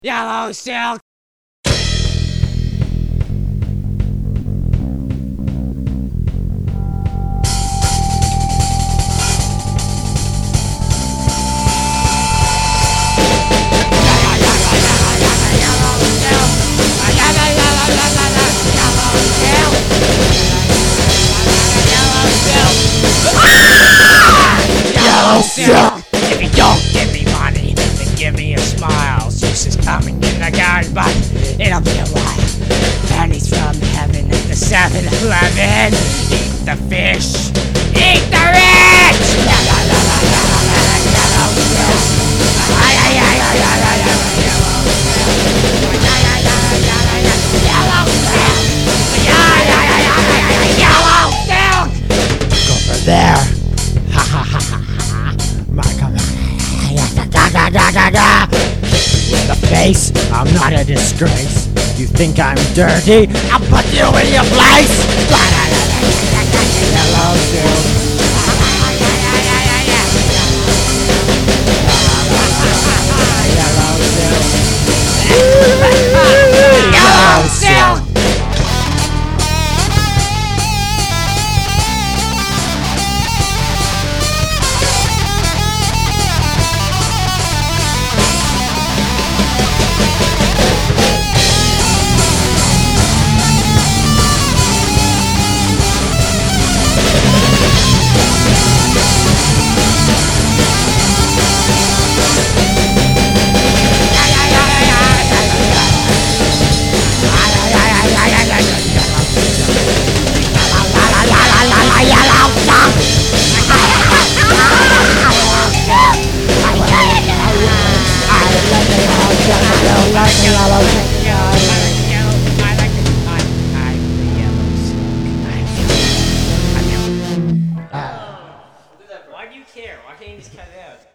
Yellow silk. Yellow silk. If you don't give me money, then give me a smile. Zeus is coming in the garden, but it'll be a while. Pennies from heaven at the 7-Eleven. Eat the fish, eat the rich. Yellow silk. Go for there. Ha ha ha ha ha. In the face, I'm not a disgrace. You think I'm dirty? I'll put you in your place. Yellow silk. Yellow silk. Why do you care? Why can't you just cut it out?